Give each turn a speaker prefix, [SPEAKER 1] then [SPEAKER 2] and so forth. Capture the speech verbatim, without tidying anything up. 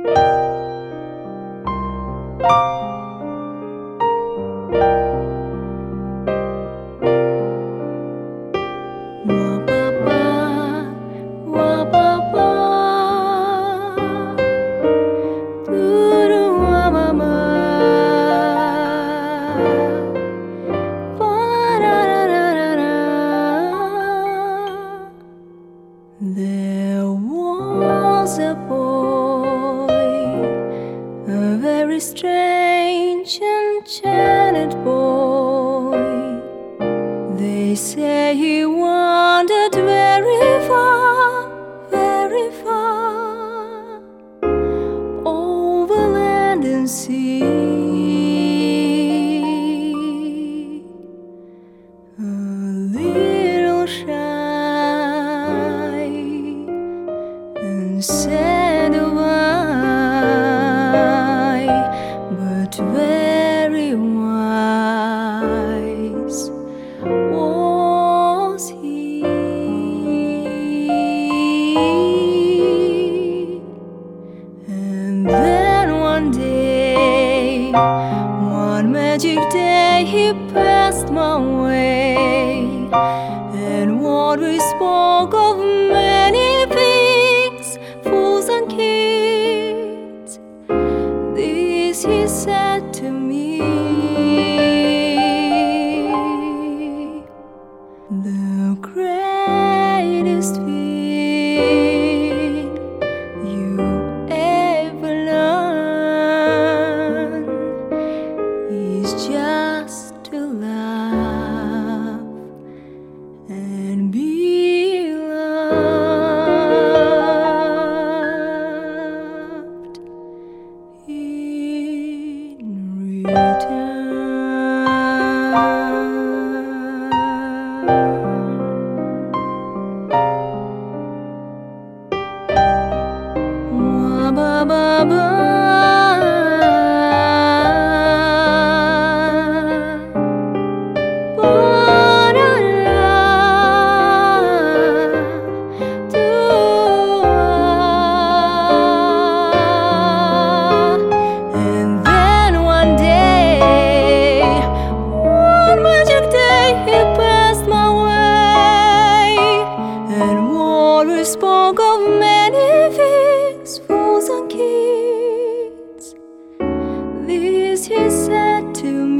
[SPEAKER 1] There was a boy, a very strange, enchanted boy. They say he wandered very far, very far, over land and sea. A little shy and sad of eye, but very wise was he. And then one day, one magic day, he passed my way, and what we spoke of many things, fools and kids, this he said to me: the greatest thing you ever learn is just to love and be loved in return. Wa-ba-ba-ba. We spoke of many things, fools and kids, this he said to me.